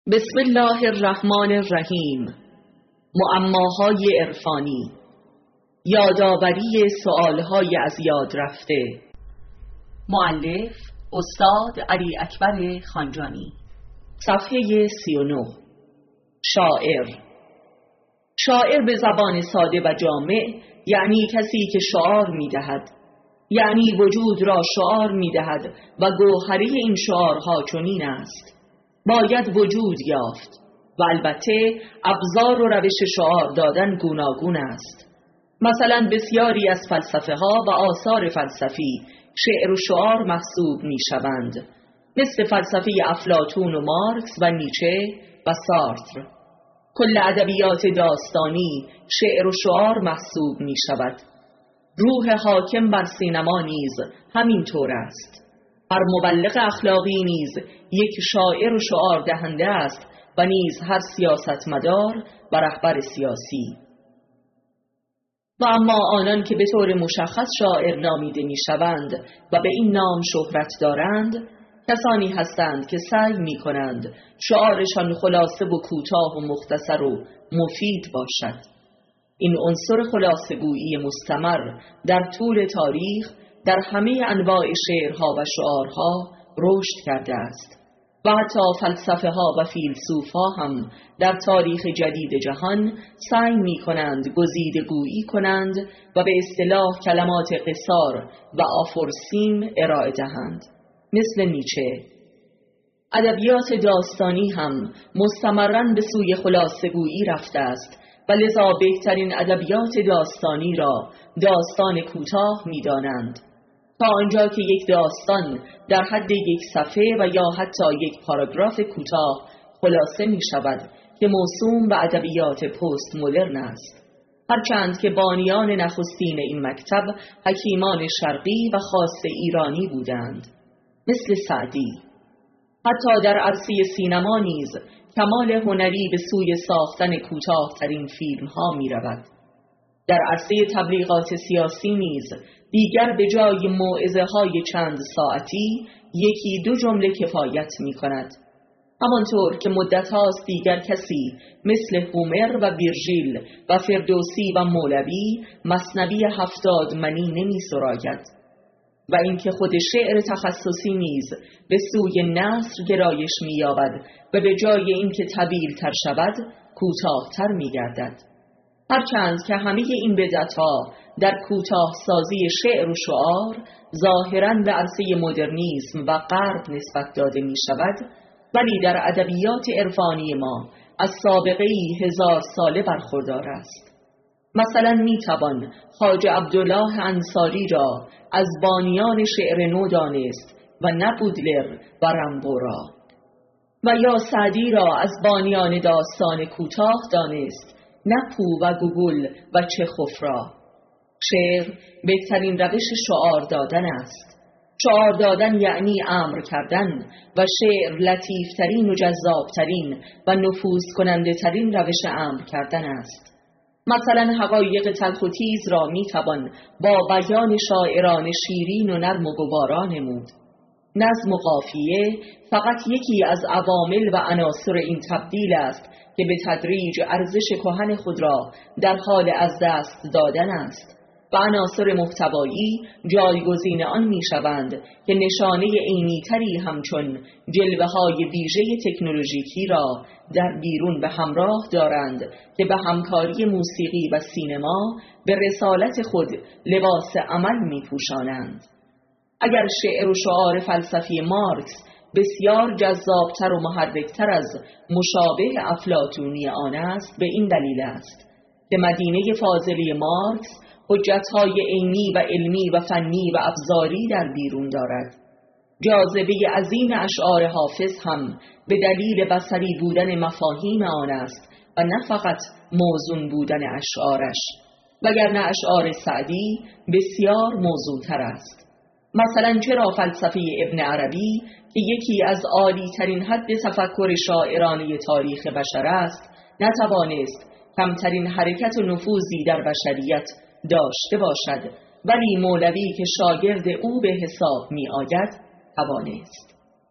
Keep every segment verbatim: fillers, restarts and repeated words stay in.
بسم الله الرحمن الرحیم. معماهای عرفانی، یادآوری سؤالهای از یاد رفته. مؤلف استاد علی اکبر خانجانی. صفحه سی و نه. شاعر. شاعر به زبان ساده و جامع یعنی کسی که شعار می‌دهد، یعنی وجود را شعار می‌دهد و گوهره این شعارها چنین است: باید وجود یافت. و البته ابزار و روش شعار دادن گوناگون است. مثلا بسیاری از فلسفه ها و آثار فلسفی شعر و شعار محسوب می شوند، مثل فلسفه افلاطون و مارکس و نیچه و سارتر. کل ادبیات داستانی شعر و شعار محسوب می شود. روح حاکم بر سینما نیز همین طور است. هر مبلغ اخلاقی نیز یک شاعر و شعار دهنده است و نیز هر سیاستمدار و رهبر سیاسی. و اما آنان که به طور مشخص شاعر نامیده می شوند و به این نام شهرت دارند، کسانی هستند که سعی می کنند شعارشان خلاصه و کوتاه و مختصر و مفید باشد. این عنصر خلاصه گویی مستمر در طول تاریخ در همه انواع شعرها و شعارها رشد کرده است و حتی فلسفه ها و فیلسوف ها هم در تاریخ جدید جهان سعی می کنند گزیده گویی کنند و به اصطلاح کلمات قصار و آفورسیم ارائه دهند، مثل نیچه. ادبیات داستانی هم مستمراً به سوی خلاصه گویی رفته است و لذا بهترین ادبیات داستانی را داستان کوتاه می دانند، تا آنجا که یک داستان در حد یک صفحه و یا حتی یک پاراگراف کوتاه خلاصه می شود که موسوم به ادبیات پست مدرن است، هرچند که بانیان نخستین این مکتب حکیمان شرقی و خاص ایرانی بودند، مثل سعدی. حتی در عرصه سینما نیز کمال هنری به سوی ساختن کوتاه‌ترین فیلم ها می رود. در عرصه تبلیغات سیاسی نیز دیگر به جای موعظه های چند ساعتی یکی دو جمله کفایت می کند. همانطور که مدت هاست دیگر کسی مثل هومر و ویرژیل و فردوسی و مولوی مثنوی هفتاد منی نمی سراید. و اینکه خود شعر تخصصی نیز به سوی نثر گرایش می یابد و به جای اینکه طویل تر شود کوتاه تر می گردد. هرچند که همه این بدعت‌ها در کوتاه سازی شعر و شعار ظاهراً به عرصه مدرنیسم و غرب نسبت داده می شود، ولی در ادبیات عرفانی ما از سابقه‌ای هزار ساله برخوردار است. مثلا می توان خواجه عبدالله انصاری را از بانیان شعر نو دانست و نه بودلر و رمبو را، و یا سعدی را از بانیان داستان کوتاه دانست، نه پو و گوگل و چخوف را. شعر بهترین روش شعار دادن است. شعار دادن یعنی امر کردن و شعر لطیفترین و جذابترین و نفوذ کننده ترین روش امر کردن است. مثلا حقایق تلخ و تیز را می توان با بیان شاعران شیرین و نرم و گوارا نمود. نظم و قافیه فقط یکی از عوامل و عناصر این تبدیل است که به تدریج ارزش کهن خود را در حال از دست دادن است و عناصر محتوایی جایگزین آن می شوند که نشانه عینی‌تری همچون جلوه های ویژه تکنولوژیکی را در بیرون به همراه دارند که به همکاری موسیقی و سینما به رسالت خود لباس عمل می پوشانند. اگر شعر و شعار فلسفی مارکس بسیار جذابتر و محرکتر از مشابه افلاطونی آن است، به این دلیل است که مدینه فاضله مارکس حجتهای عینی و علمی و فنی و ابزاری در بیرون دارد. جاذبه عظیم اشعار حافظ هم به دلیل بصری بودن مفاهیم آن است و نه فقط موزون بودن اشعارش، وگرنه اشعار سعدی بسیار موزونتر است. مثلا چرا فلسفه ابن عربی که یکی از عالی ترین حد تفکر شاعرانه تاریخ بشر است نتوانست کمترین حرکت و نفوذی در بشریت داشته باشد، ولی مولوی که شاگرد او به حساب می آید توانست.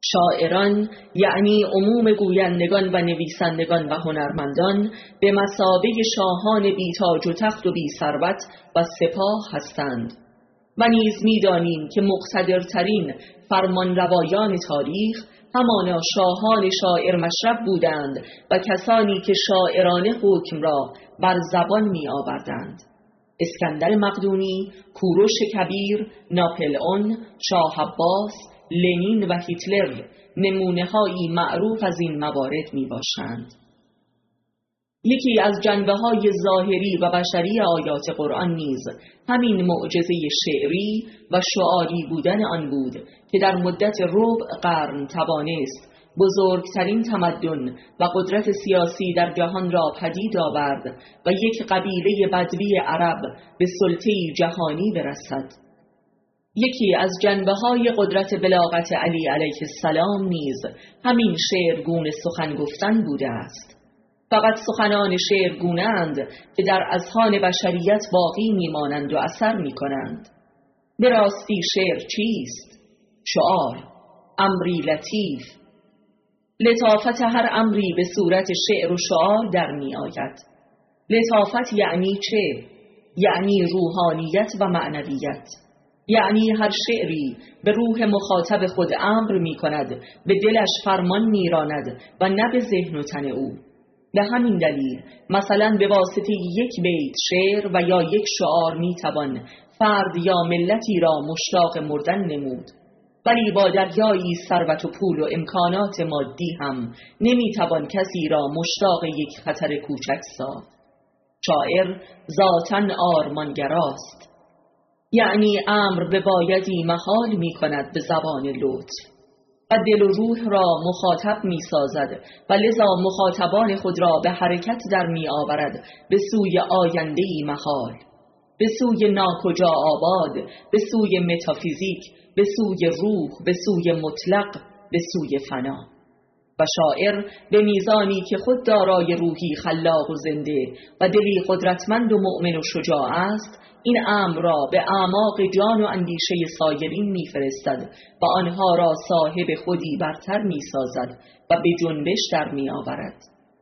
شاعران یعنی عموم گویندگان و نویسندگان و هنرمندان به مثابه شاهان بی تاج و تخت و بی ثروت و سپاه هستند و نیز می‌دانیم که مقتدرترین فرمانروایان تاریخ همانا شاهان شاعر مشرب بودند و کسانی که شاعرانه حکم را بر زبان می آوردند. اسکندر مقدونی، کوروش کبیر، ناپلئون، شاه عباس، لنین و هیتلر نمونه‌هایی معروف از این موارد می باشند. یکی از جنبه‌های ظاهری و بشری آیات قرآن نیز همین معجزه شعری و شعاری بودن آن بود که در مدت ربع قرن توانست بزرگترین تمدن و قدرت سیاسی در جهان را پدید آورد و یک قبیله بدوی عرب به سلطه‌ای جهانی برسد. یکی از جنبه‌های قدرت بلاغت علی علیه السلام نیز همین شعرگونه سخن گفتن بوده است. فقط سخنان شعرگونه اند که در اذهان بشریت باقی میمانند و اثر میکنند. به راستی شعر چیست؟ شعار، امری لطیف. لطافت هر امری به صورت شعر و شعار در می آید. لطافت یعنی چه؟ یعنی روحانیت و معنویت. یعنی هر شعری به روح مخاطب خود امر می کند، به دلش فرمان می راند و نه به ذهن و تن او. به همین دلیل مثلا به واسطه یک بیت شعر و یا یک شعار می توان فرد یا ملتی را مشتاق مردن نمود، ولی با دریایی ثروت و پول و امکانات مادی هم نمی توان کسی را مشتاق یک خطر کوچک ساخت. شاعر ذاتاً آرمانگراست، یعنی امر به بایدی محال می کند به زبان لطف و دل و روح را مخاطب می سازد و لذا مخاطبان خود را به حرکت در می آورد به سوی آیندهی محال، به سوی ناکجا آباد، به سوی متافیزیک، به سوی روح، به سوی مطلق، به سوی فنا. و شاعر به میزانی که خود دارای روحی خلاق و زنده و دلی قدرتمند و مؤمن و شجاع است، این امر را به اعماق جان و اندیشه سایرین میفرستد و آنها را صاحب خودی برتر میسازد و به جنبش در میآورد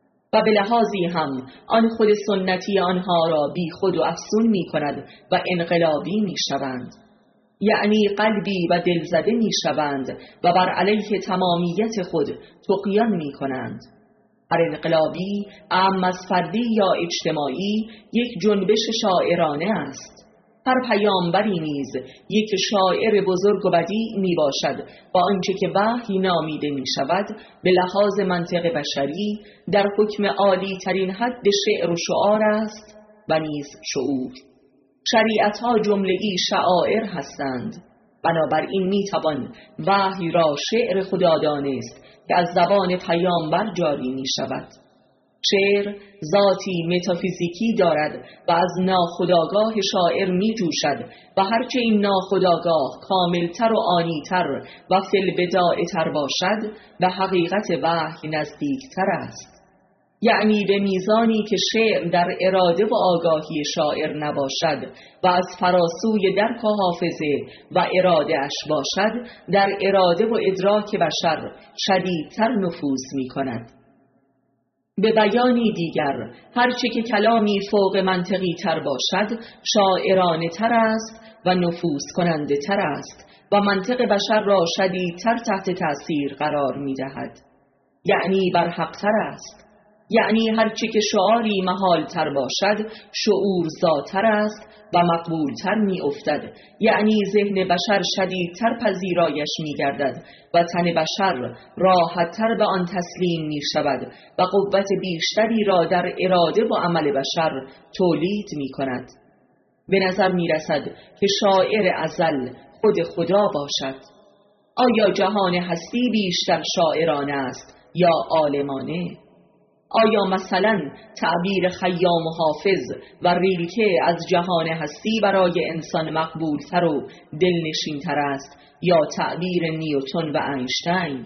و به لحاظی هم آن خود سنتی آنها را بی خود و افسون می کند و انقلابی می شوند، یعنی قلبی و دلزده می شوند و بر علیه تمامیت خود طغیان می کنند. هر انقلابی اعم از فردی یا اجتماعی یک جنبش شاعرانه است. هر پیامبری نیز یک شاعر بزرگ و بدیع می باشد و آنچه که وحی نامیده می شود به لحاظ منطق بشری در حکم عالی ترین حد شعر و شعار است و نیز شعور. شریعت ها جمله‌ای شعائر هستند، بنابراین می توان وحی را شعر خدا دانست که از زبان پیامبر جاری می شود. شعر ذاتی متافیزیکی دارد و از ناخودآگاه شاعر می جوشد و هرچه این ناخودآگاه کاملتر و آنیتر و فی البداعتر باشد به حقیقت وحی نزدیکتر است. یعنی به میزانی که شعر در اراده و آگاهی شاعر نباشد و از فراسوی درک و حافظه و اراده اش باشد، در اراده و ادراک بشر شدیدتر نفوذ می کند. به بیانی دیگر، هرچه که کلامی فوق منطقی تر باشد شاعرانه تر است و نفوذ کننده تر است و منطق بشر را شدیدتر تحت تأثیر قرار می دهد، یعنی برحق‌تر است. یعنی هرچه که شعاری محال تر باشد شعور زاتر است و مقبول تر می افتد، یعنی ذهن بشر شدیدتر پذیرایش می گردد و تن بشر راحت تر به آن تسلیم می شود و قوت بیشتری را در اراده و عمل بشر تولید می کند. به نظر می رسد که شاعر ازل خود خدا باشد. آیا جهان هستی بیشتر شاعرانه است یا عالمانه؟ آیا مثلا تعبیر خیام و حافظ و ریلکه از جهان هستی برای انسان مقبولتر و دلنشینتر است یا تعبیر نیوتن و اینشتین؟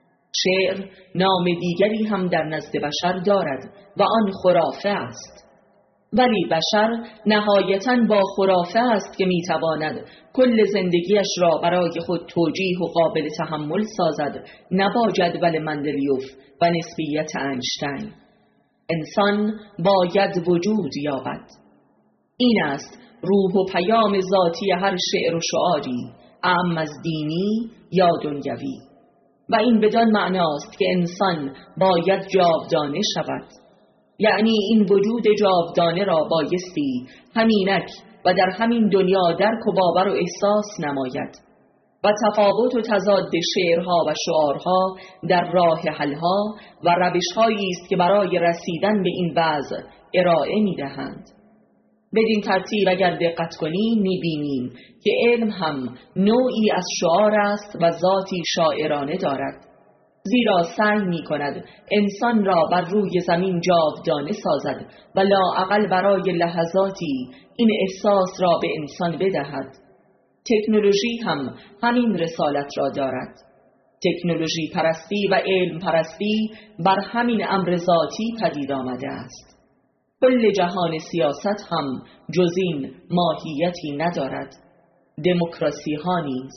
شعر نام دیگری هم در نزد بشر دارد و آن خرافه است. ولی بشر نهایتاً با خرافه است که میتواند کل زندگیش را برای خود توجیه و قابل تحمل سازد، نه با جدول مندلیوف و نسبیت اینشتین. انسان باید وجود یابد. این است روح و پیام ذاتی هر شعر و شعاری، اعم از دینی یا دنیوی. و این بدان معناست که انسان باید جاودانه شود، یعنی این وجود جاودانه را بایستی همینک و در همین دنیا درک و باور و احساس نماید و تفاوت و تضاد شعرها و شعارها در راه حلها و روش‌هایی است که برای رسیدن به این وضع ارائه می‌دهند. بدین ترتیب اگر دقت کنیم می‌بینیم که علم هم نوعی از شعار است و ذاتی شاعرانه دارد، زیرا سعی می‌کند انسان را بر روی زمین جاودانه سازد و لااقل برای لحظاتی این احساس را به انسان بدهد. تکنولوژی هم همین رسالت را دارد. تکنولوژی پرستی و علم پرستی بر همین امر ذاتی پدید آمده است. کل جهان سیاست هم جز این ماهیتی ندارد. دموکراسی ها نیز.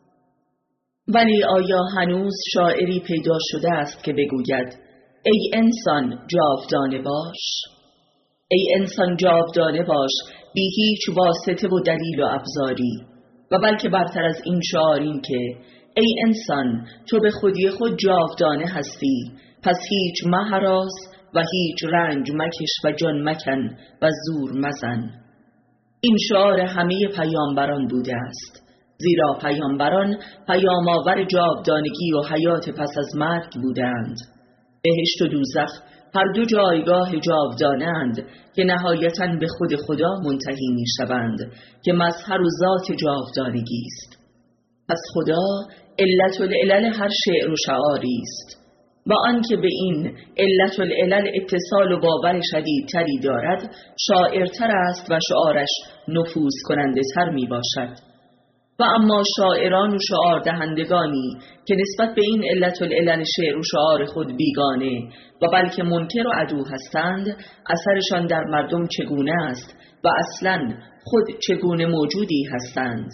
ولی آیا هنوز شاعری پیدا شده است که بگوید ای انسان جاودانه باش؟ ای انسان جاودانه باش بی هیچ واسطه و دلیل و ابزاری، و بلکه برتر از این شعار این که ای انسان تو به خودی خود جاودانه هستی، پس هیچ مهراس و هیچ رنج مکش و جان مکن و زور مزن. این شعار همه پیامبران بوده است، زیرا پیامبران پیام آور جاودانگی و حیات پس از مرگ بودند. بهشت و دوزخ هر دو جایگاه جاودانه‌اند که نهایتاً به خود خدا منتهی می شوند که مظهر و ذات جاودانگی است. پس خدا علت العلل هر شعر و شعاری است، و آنکه به این علت العلل اتصال و باور شدیدتری دارد شاعرتر است و شعارش نفوذ کننده تر می باشد. و اما شاعران و شعار دهندگانی که نسبت به این علت العلل شعر و شعار خود بیگانه و بلکه منکر و عدو هستند، اثرشان در مردم چگونه است و اصلاً خود چگونه موجودی هستند؟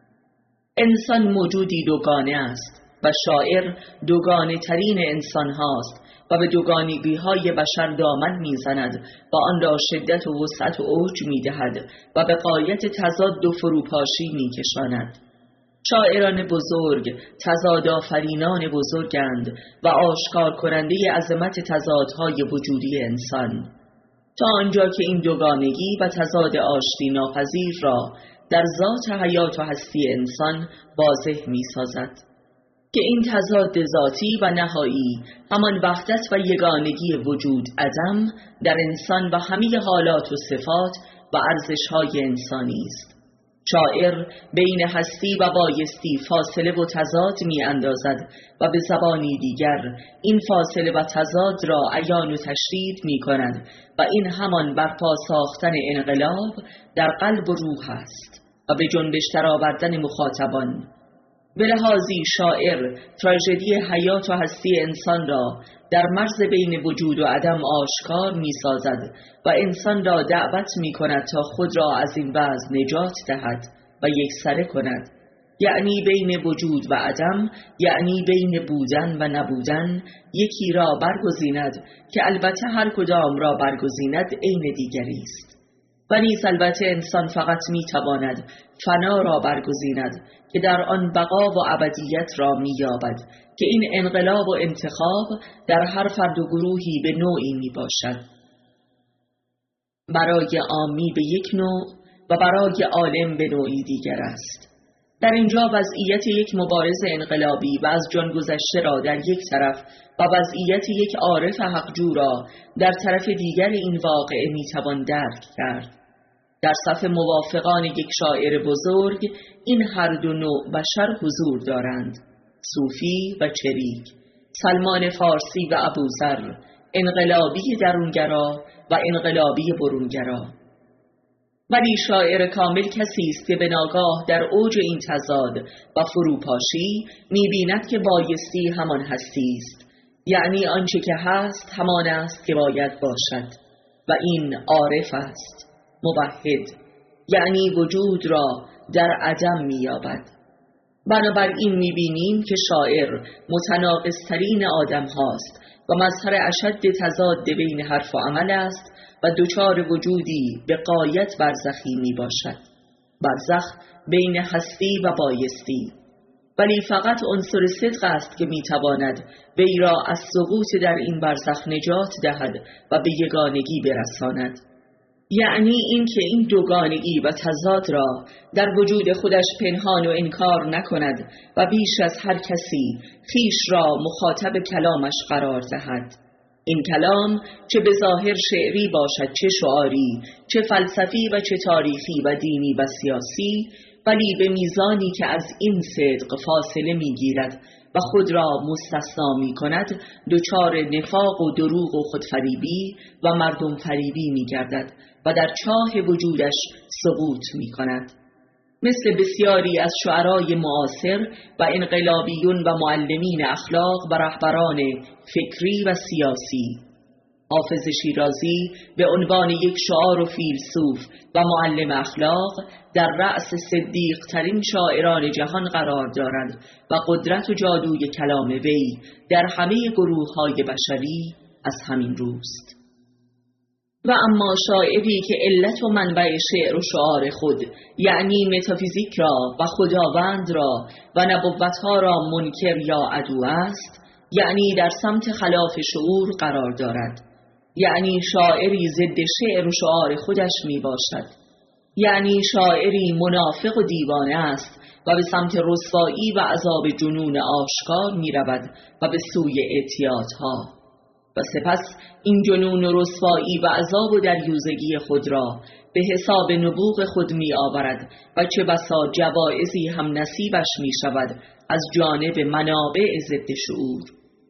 انسان موجودی دوگانه است و شاعر دوگانه ترین انسان هاست و به دوگانگی های بشر دامن میزند و آن را شدت و وسعت و اوج میدهد و به غایت تضاد و فروپاشی میکشاند. شاعران بزرگ تضاد آفرینان بزرگند و آشکار کننده عظمت تضادهای وجودی انسان، تا آنجا که این دوگانگی و تضاد آشتی ناپذیر را در ذات حیات و هستی انسان واضح می سازد که این تضاد ذاتی و نهایی همان وحدت و یگانگی وجود عدم در انسان و همه حالات و صفات و ارزش‌های انسانی است. شاعر بین هستی و بایستی فاصله و تضاد می اندازد و به زبانی دیگر این فاصله و تضاد را عیان و تشدید می کند و این همان برپا ساختن انقلاب در قلب و روح است و به جنبش درآوردن مخاطبان. به لحاظی شاعر تراژدی حیات و هستی انسان را در مرز بین وجود و عدم آشکار می سازد و انسان را دعوت می کند تا خود را از این وضع نجات دهد و یکسره کند، یعنی بین وجود و عدم، یعنی بین بودن و نبودن یکی را برگزیند که البته هر کدام را برگزیند عین دیگری است. و نیز البته انسان فقط می تواند فنا را برگزیند که در آن بقا و ابدیت را می یابد که این انقلاب و انتخاب در هر فرد و گروهی به نوعی می باشد. برای عامی به یک نوع و برای عالم به نوعی دیگر است. در اینجا وضعیت یک مبارز انقلابی و از جان گذشته را در یک طرف و وضعیت یک عارف حقجو را در طرف دیگر این واقعه می توان درک کرد. در صف موافقان یک شاعر بزرگ این هر دو نوع بشر حضور دارند: صوفی و چریک، سلمان فارسی و ابوذر، انقلابی درونگرا و انقلابی برونگرا. ولی شاعر کامل کسی است که به ناگاه در اوج این تضاد و فروپاشی می‌بیند که بایستی همان هستی است، یعنی آنچه که هست همان است که باید باشد. و این عارف است، موحد، یعنی وجود را در عدم می‌یابد. بنابراین می‌بینیم که شاعر متناقض‌ترین آدم هاست و مظهر اشد تضاد بین حرف و عمل است و دچار وجودی به غایت برزخی می باشد. برزخ بین هستی و بایستی، ولی فقط عنصر صدق است که می تواند وی را از سقوط در این برزخ نجات دهد و به یگانگی برساند. یعنی این که این دوگانگی و تضاد را در وجود خودش پنهان و انکار نکند و بیش از هر کسی خویش را مخاطب کلامش قرار دهد. این کلام چه به ظاهر شعری باشد، چه شعاری، چه فلسفی و چه تاریخی و دینی و سیاسی، ولی به میزانی که از این صدق فاصله میگیرد و خود را مستثنا می کند، دچار نفاق و دروغ و خودفریبی و مردم فریبی می گردد و در چاه وجودش سقوط می کند. مثل بسیاری از شعرای معاصر و انقلابیون و معلمین اخلاق و رهبران فکری و سیاسی. حافظ شیرازی به عنوان یک شاعر و فیلسوف و معلم اخلاق در رأس صدیق ترین شاعران جهان قرار دارد و قدرت و جادوی کلام وی در همه گروه های بشری از همین روست. و اما شاعری که علت و منبع شعر و شعار خود، یعنی متافیزیک را و خداوند را و نبوتها را منکر یا عدو است، یعنی در سمت خلاف شعور قرار دارد، یعنی شاعری ضد شعر و شعار خودش می باشد، یعنی شاعری منافق و دیوانه است و به سمت رسوایی و عذاب جنون آشکار می رود و به سوی اعتیادها، و سپس این جنون و رسوایی و عذاب و دریوزگی خود را به حساب نبوغ خود می آورد و چه بسا جوایزی هم نصیبش می شود از جانب منابع ضد شعور.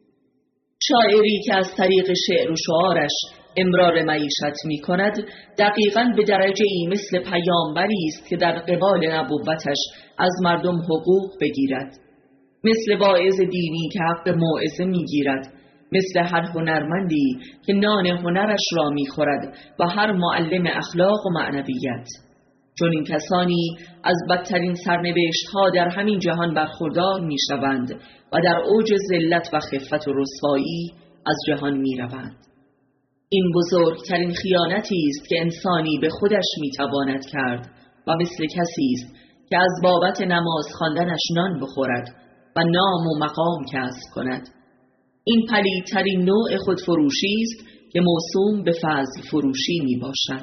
شاعری که از طریق شعر و شعارش امرار معیشت می کند، دقیقاً به درجه ای مثل پیامبری است که در قبال نبوتش از مردم حقوق بگیرد، مثل واعظ دینی که حق موعظه می گیرد، مثل هر هنرمندی که نان هنرش را می خورد و هر معلم اخلاق و معنویت. چون این کسانی از بدترین سرنوشت ها در همین جهان برخوردار می شوند و در اوج ذلت و خفت و رسوایی از جهان می روند. این بزرگترین خیانتی است که انسانی به خودش می تواند کرد و مثل کسی است که از بابت نماز خواندنش نان بخورد و نام و مقام کسب کند. این پلیدترین نوع خودفروشی است که موسوم به فضل فروشی می باشد.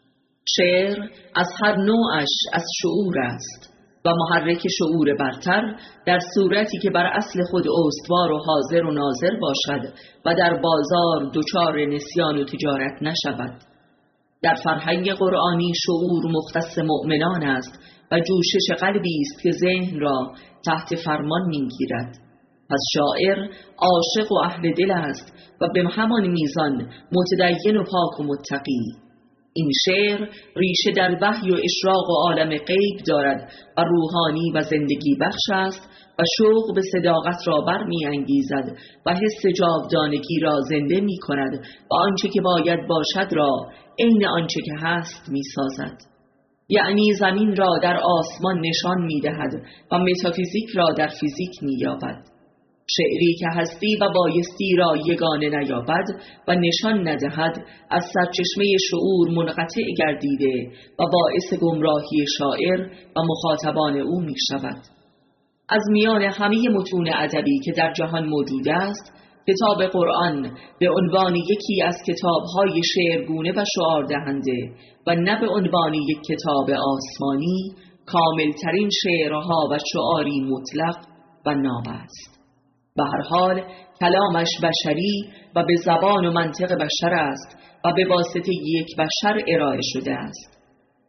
شعر از هر نوعش از شعور است و محرک شعور برتر در صورتی که بر اصل خود استوار و حاضر و ناظر باشد و در بازار دچار نسیان و تجارت نشود. در فرهنگ قرآنی شعور مختص مؤمنان است و جوشش قلبی است که ذهن را تحت فرمان می‌گیرد. پس شاعر عاشق و اهل دل است و به همان میزان متدین و پاک و متقی. این شعر ریشه در وحی و اشراق و عالم غیب دارد و روحانی و زندگی بخش است و شوق به صداقت را برمی انگیزد و حس جاودانگی را زنده می کند و آنچه که باید باشد را عین آنچه که هست می سازد. یعنی زمین را در آسمان نشان می دهد و متافیزیک را در فیزیک می یابد. شعری که هستی و بایستی را یگانه نیابد و نشان ندهد، از سرچشمه شعور منقطع گردیده و باعث گمراهی شاعر و مخاطبان او می شود. از میان همه متون ادبی که در جهان موجود است، کتاب قرآن به عنوان یکی از کتاب‌های شعرگونه و شعار دهنده و نه به عنوان یک کتاب آسمانی، کاملترین شعرها و شعاری مطلق و ناب است. به هر حال کلامش بشری و به زبان و منطق بشر است و به واسطه یک بشر ارائه شده است.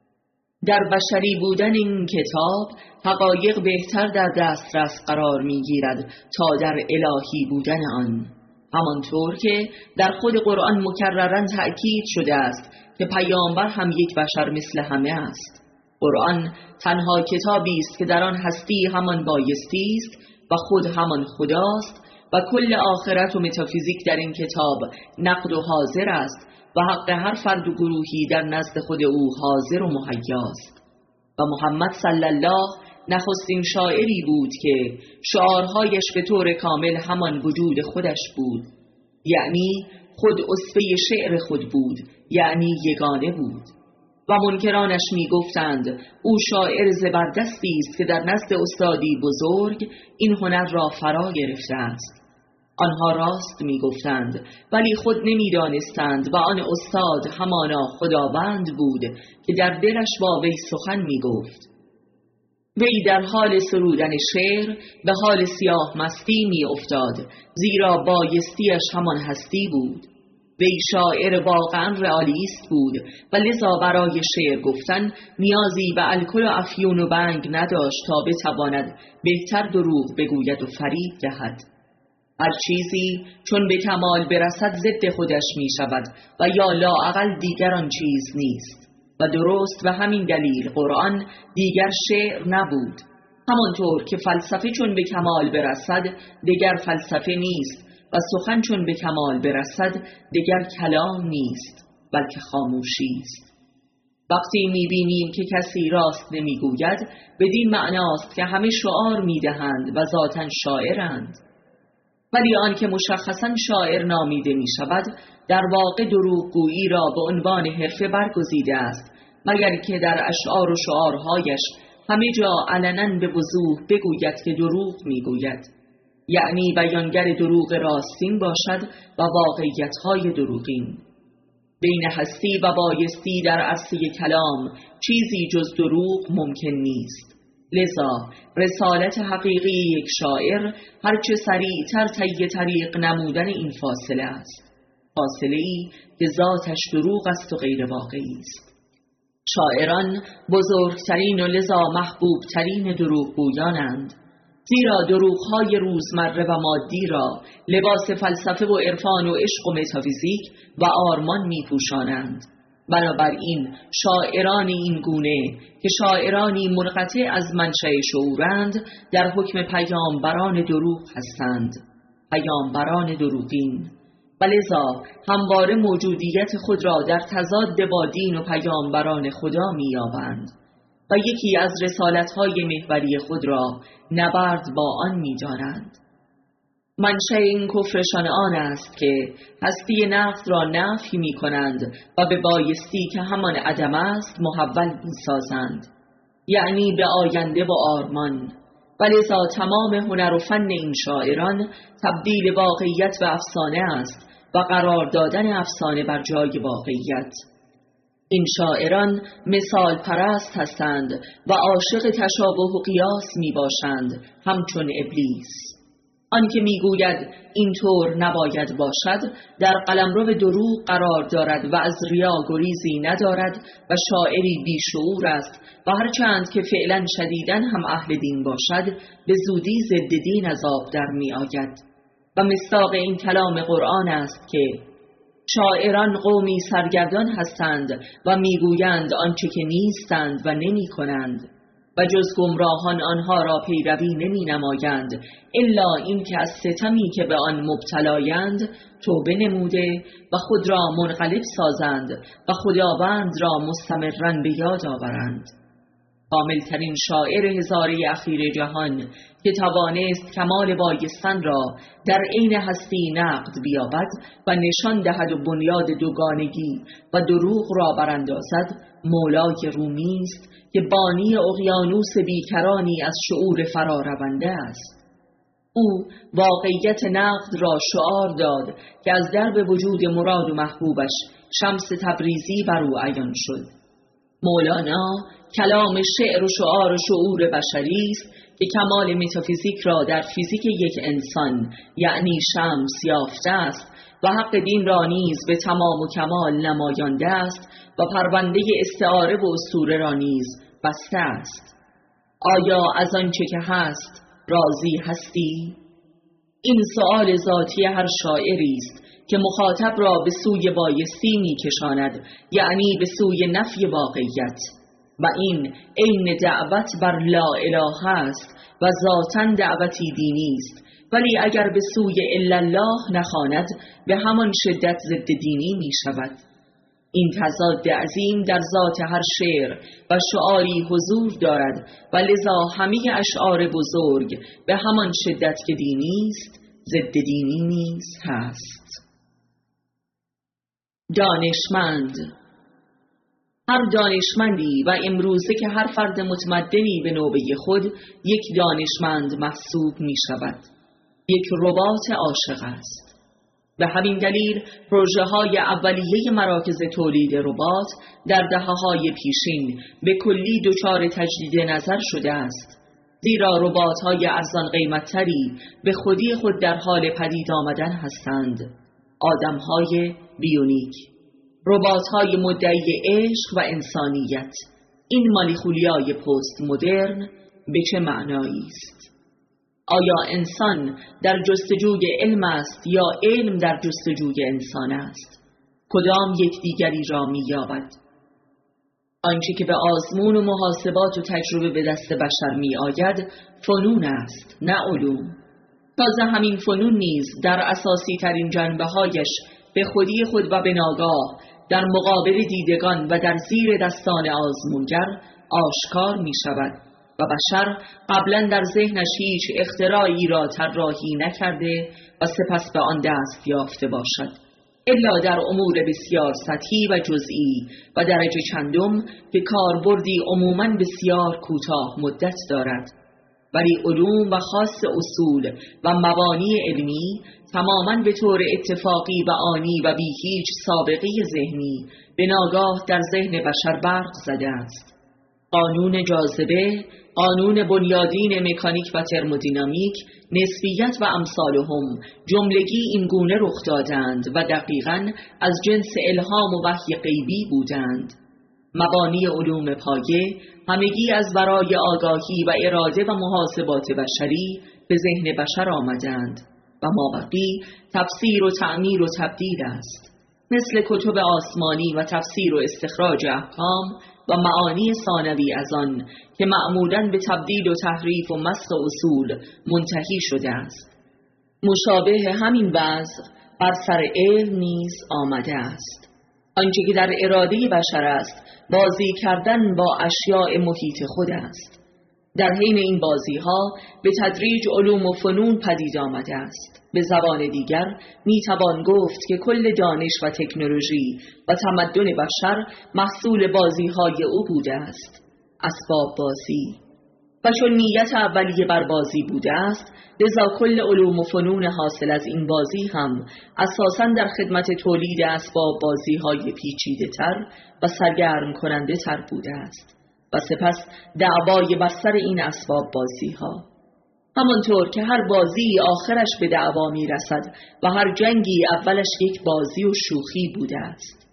در بشری بودن این کتاب حقایق بهتر در دسترس قرار می گیرد تا در الهی بودن آن، همانطور که در خود قرآن مکرراً تأکید شده است که پیامبر هم یک بشر مثل همه است. قرآن تنها کتابی است که در آن هستی همان بایستی است و خود همان خداست و کل آخرت و متافیزیک در این کتاب نقد و حاضر است و حق هر فرد و گروهی در نزد خود او حاضر و مهیاست. و محمد صلی الله نخستین شاعری بود که شعارهایش به طور کامل همان وجود خودش بود، یعنی خود اصفه شعر خود بود، یعنی یگانه بود. و منکرانش می گفتند او شاعر زبردستی است که در نزد استادی بزرگ این هنر را فرا گرفته است. آنها راست می گفتند، ولی خود نمی دانستند و آن استاد همانا خداوند بود که در دلش با وی سخن می گفت. وی در حال سرودن شعر به حال سیاه مستی می افتاد، زیرا بایستیش همان هستی بود. وی شاعر واقعا رئالیست بود و لذا برای شعر گفتن نیازی به الکل و افیون و بنگ نداشت تا بتواند بهتر دروغ بگوید و فریب دهد. هر چیزی چون به کمال برسد ضد خودش می شود و یا لااقل دیگر آن چیز نیست. و درست به همین دلیل قرآن دیگر شعر نبود. همانطور که فلسفه چون به کمال برسد دیگر فلسفه نیست و سخن چون به کمال برسد دیگر کلام نیست بلکه خاموشی است. وقتی می‌بینیم که کسی راست نمیگوید بدین معناست که همه شعار میدهند و ذاتاً شاعرند. ولی آن که مشخصاً شاعر نامیده می شود در واقع دروغگویی را به عنوان حرفه برگزیده است، مگر که در اشعار و شعارهایش همه جا علناً به وضوح بگوید که دروغ میگوید، یعنی بیانگر دروغ راستین باشد و واقعیت‌های دروغین. بین هستی و بایستی در عرصه کلام چیزی جز دروغ ممکن نیست. لذا رسالت حقیقی یک شاعر هرچه سریعتر طی طریق نمودن این فاصله است، فاصله‌ای که ذاتش دروغ است و غیر واقعی است. شاعران بزرگترین و لذا محبوبترین دروغگویانند، زیرا دروغ‌های روزمره و مادی را لباس فلسفه و عرفان و عشق و متافیزیک و آرمان می‌پوشانند. بنابراین شاعران این گونه که شاعرانی منقطع از منشأ شعورند در حکم پیامبران دروغ هستند، پیامبران دروغین، و لذا همواره موجودیت خود را در تضاد با دین و پیامبران خدا می‌یابند و یکی از رسالت‌های محوری خود را نبرد با آن می‌دانند. منشأ این کفرشان آن است که هستی نقد را نفی می‌کنند و به بایستی که همان عدم است محول می‌سازند، یعنی به آینده و آرمان. و لذا تمام هنر و فن این شاعران تبدیل واقعیت به افسانه است و قرار دادن افسانه بر جای واقعیت. این شاعران مثال پرست هستند و عاشق تشابه و قیاس می باشند، همچون ابلیس. آن که می گوید اینطور نباید باشد در قلمرو دروغ قرار دارد و از ریا گریزی ندارد و شاعری بیشعور است و هرچند که فعلا شدیداً هم اهل دین باشد به زودی ضد دین از آب در می آید. و مصداق این کلام قرآن است که شاعران قومی سرگردان هستند و میگویند آنچه که نیستند و نمی کنند و جز گمراهان آنها را پیروی نمی نمایند الا این که از ستمی که به آن مبتلایند توبه نموده و خود را منقلب سازند و خداوند را مستمرا به یاد آورند. کاملترین شاعر هزاره اخیر جهان که توانست کمال بایستن را در عین هستی نقد بیابد و نشان دهد و بنیاد دوگانگی و دروغ را براندازد مولای رومی است که بانی اقیانوس بیکرانی از شعور فرارونده است. او واقعیت نقد را شعار داد که از درب وجود مراد و محبوبش شمس تبریزی بر او عیان شد. مولانا کلام شعر و شعار و شعور بشری است که کمال متافیزیک را در فیزیک یک انسان یعنی شمس یافته است و حق دین را نیز به تمام و کمال نمایانده است و پرونده استعاره و اسطوره را نیز بسته است. آیا از آنچه که هست راضی هستی؟ این سؤال ذاتی هر شاعری است که مخاطب را به سوی بایستی می کشاند، یعنی به سوی نفی واقعیت، و این عین دعوت بر لا اله است و ذاتاً دعوتی دینی است ولی اگر به سوی الا الله نخواند به همان شدت ضد دینی می شود. این تضاد عظیم در ذات هر شعر و شعاری حضور دارد و لذا همه اشعار بزرگ به همان شدت که دینی است ضد دینی نیز هست. دانشمند. هر دانشمندی و امروزه که هر فرد متمدنی به نوبه خود یک دانشمند محسوب می شود. یک رباط عاشق است. به همین دلیل پروژه های اولیه مراکز تولید ربات در دهه‌های پیشین به کلی دچار تجدید نظر شده است، زیرا ربات های ارزان قیمت‌تری به خودی خود در حال پدید آمدن هستند. آدم های بیونیک، ربات های مدعی عشق و انسانیت. این مالیخولیای پست مدرن به چه معنایی است؟ آیا انسان در جستجوی علم است یا علم در جستجوی انسان است؟ کدام یکدیگری را می‌یابد؟ آنچه که به آزمون و محاسبات و تجربه به دست بشر می‌آید فنون است، نه علوم. تازه همین فنون نیز در اساسی ترین جنبه‌هایش به خودی خود و به ناگاه در مقابل دیدگان و در زیر دستان آزمونگر آشکار می‌شود و بشر قبلا در ذهنش هیچ اختراعی را طراحی نکرده و سپس به آن دست یافته باشد، الا در امور بسیار سطحی و جزئی و درجه چندم که کاربردی عموماً بسیار کوتاه مدت دارد. ولی علوم و خاص اصول و مبانی علمی تماماً به طور اتفاقی و آنی و بی هیچ سابقه ذهنی به ناگاه در ذهن بشر برق زده است. قانون جاذبه، قانون بنیادین مکانیک و ترمودینامیک، نسبیت و امثالهم جملگی این گونه رخ دادند و دقیقاً از جنس الهام و وحی غیبی بودند. مبانی علوم پایه همگی از برای آگاهی و اراده و محاسبات بشری به ذهن بشر آمدند و مابقی تفسیر و تعمیر و تبدیل است، مثل کتب آسمانی و تفسیر و استخراج احکام و معانی ثانوی از آن که معمولاً به تبدیل و تحریف و مسخ اصول منتهی شده است. مشابه همین وضع بر سر علم نیز آمده است. آنچه که در اراده بشر است بازی کردن با اشیاء محیط خود است. در حین این بازی ها به تدریج علوم و فنون پدید آمده است. به زبان دیگر می توان گفت که کل دانش و تکنولوژی و تمدن بشر محصول بازی های او بوده است. اسباب بازی. و چون نیت اولیه بر بازی بوده است، لذا کل علوم و فنون حاصل از این بازی هم اساساً در خدمت تولید اسباب بازی های پیچیده تر و سرگرم کننده تر بوده است و سپس دعوای بر سر این اسباب بازی ها. همانطور که هر بازی آخرش به دعوا می رسد و هر جنگی اولش یک بازی و شوخی بوده است.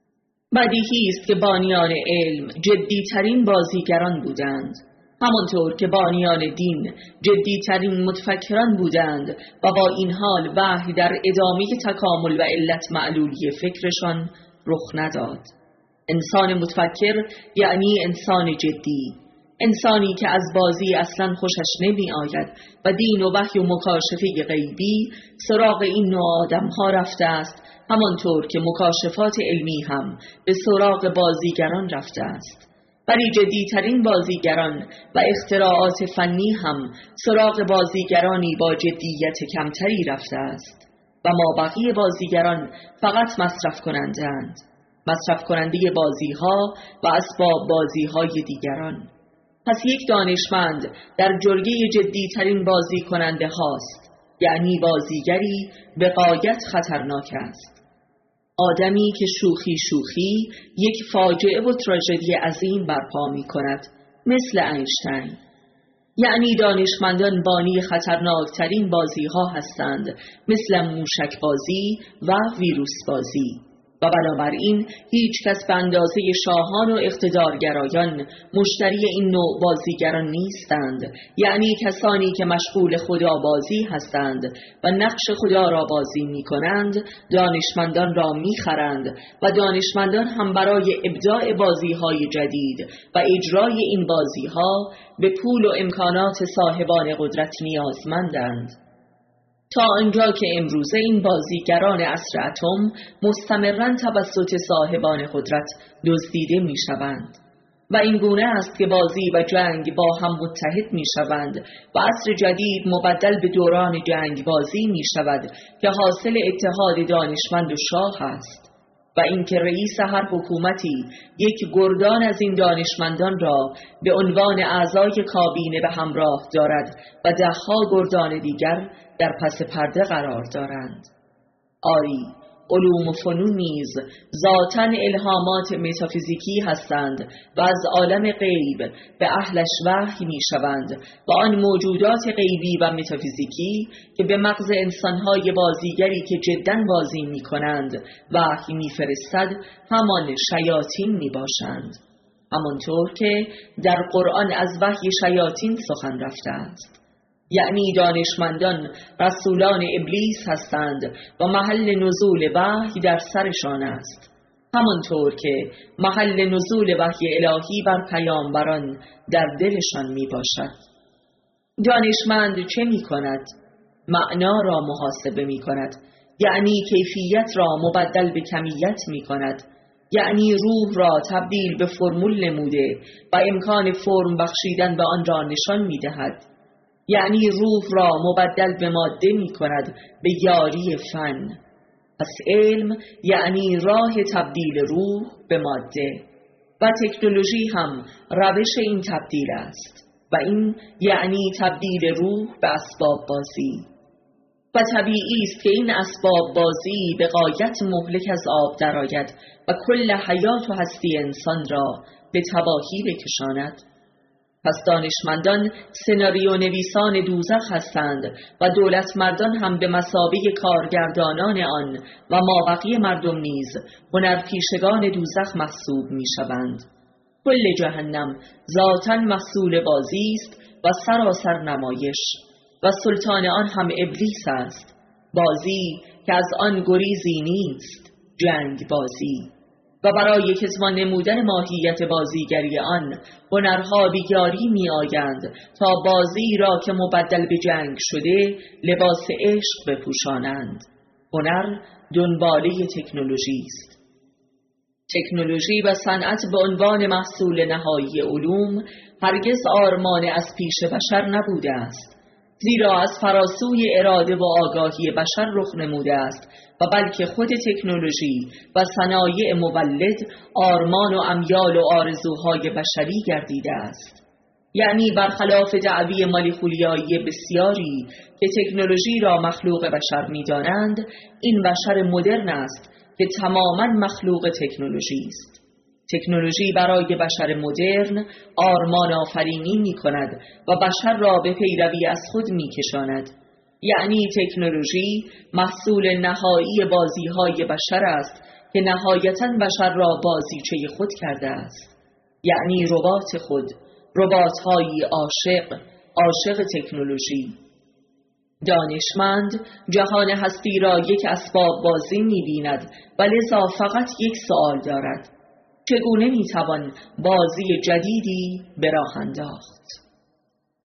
بدیهی است که بانیان علم جدیترین بازیگران بودند، همانطور که بانیان دین جدیترین متفکران بودند و با این حال وحی در ادامه تکامل و علت معلولی فکرشان رخ نداد. انسان متفکر یعنی انسان جدی، انسانی که از بازی اصلا خوشش نمی آید و دین و وحی و مکاشفه غیبی سراغ این نوع آدم ها رفته است، همانطور که مکاشفات علمی هم به سراغ بازیگران رفته است. ولی جدیترین بازیگران و اختراعات فنی هم سراغ بازیگرانی با جدیت کمتری رفته است و ما بقیه بازیگران فقط مصرف کنندند، مصرف کننده بازی ها و اسباب بازی های دیگران. پس یک دانشمند در جرگه جدیترین بازی کننده هاست، یعنی بازیگری به غایت خطرناک است. آدمی که شوخی شوخی یک فاجعه و تراژدی عظیم برپا می کند، مثل اینشتین. یعنی دانشمندان بانی خطرناکترین بازی ها هستند، مثل موشک بازی و ویروس بازی. و بنابراین هیچ کس به اندازه شاهان و اقتدارگرایان مشتری این نوع بازیگران نیستند، یعنی کسانی که مشغول خدابازی هستند و نقش خدا را بازی می کنند، دانشمندان را می خرند و دانشمندان هم برای ابداع بازی های جدید و اجرای این بازی ها به پول و امکانات صاحبان قدرت نیازمندند. تا آنجا که امروزه این بازیگران عصر اتم مستمراً توسط صاحبان قدرت دزدیده می‌شوند و این گونه است که بازی و جنگ با هم متحد می‌شوند و عصر جدید مبدل به دوران جنگ بازی می‌شود که حاصل اتحاد دانشمند و شاه است و اینکه رئیس هر حکومتی یک گردان از این دانشمندان را به عنوان اعضای کابینه به همراه دارد و دهها گردان دیگر در پس پرده قرار دارند. آری، علوم و فنون نیز ذاتاً الهامات متافیزیکی هستند و از عالم غیب به اهلش وحی می شوند و آن موجودات غیبی و متافیزیکی که به مغز انسانهای بازیگری که جداً بازی می کنند وحی می فرستد همان شیاطین می باشند، همانطور که در قرآن از وحی شیاطین سخن رفته است. یعنی دانشمندان رسولان ابلیس هستند و محل نزول وحی در سرشان است، همانطور که محل نزول وحی الهی بر پیامبران در دلشان می باشد. دانشمند چه می کند؟ معنا را محاسبه می کند، یعنی کیفیت را مبدل به کمیت می کند، یعنی روح را تبدیل به فرمول نموده و امکان فرم بخشیدن به آن را نشان می دهد، یعنی روح را مبدل به ماده می کند به یاری فن. پس علم یعنی راه تبدیل روح به ماده و تکنولوژی هم روش این تبدیل است و این یعنی تبدیل روح به اسباب بازی و طبیعی است که این اسباب بازی به غایت مهلک از آب درآید و کل حیات و هستی انسان را به تباهی بکشاند. پس دانشمندان سناریو نویسان دوزخ هستند و دولتمردان هم به مثابه کارگردانان آن و مابقی مردم نیز هنرپیشگان دوزخ محسوب می شوند. کل جهنم ذاتاً محصول بازی است و سراسر نمایش و سلطان آن هم ابلیس است، بازی که از آن گریزی نیست، جنگ بازی. و برای کتمان نمودن ماهیت بازیگری آن هنرها بیاری می آیند تا بازی را که مبدل به جنگ شده لباس عشق بپوشانند. هنر دنباله تکنولوژی است. تکنولوژی و صنعت به عنوان محصول نهایی علوم هرگز آرمان از پیش بشر نبوده است، زیرا از فراسوی اراده و آگاهی بشر رخ نموده است و بلکه خود تکنولوژی و صنایع مولد آرمان و امیال و آرزوهای بشری گردیده است. یعنی برخلاف دعوی مالیخولیایی بسیاری که تکنولوژی را مخلوق بشر می دانند، این بشر مدرن است که تماما مخلوق تکنولوژی است. تکنولوژی برای بشر مدرن آرمان آفرینی می کند و بشر را به پیروی از خود می کشاند. یعنی تکنولوژی محصول نهایی بازیهای بشر است که نهایتاً بشر را بازیچه خود کرده است. یعنی ربات خود، ربات‌های عاشق، عاشق تکنولوژی. دانشمند جهان هستی را یک اسباب بازی می بیند و لذا فقط یک سوال دارد: چگونه می توان بازی جدیدی به راه انداخت؟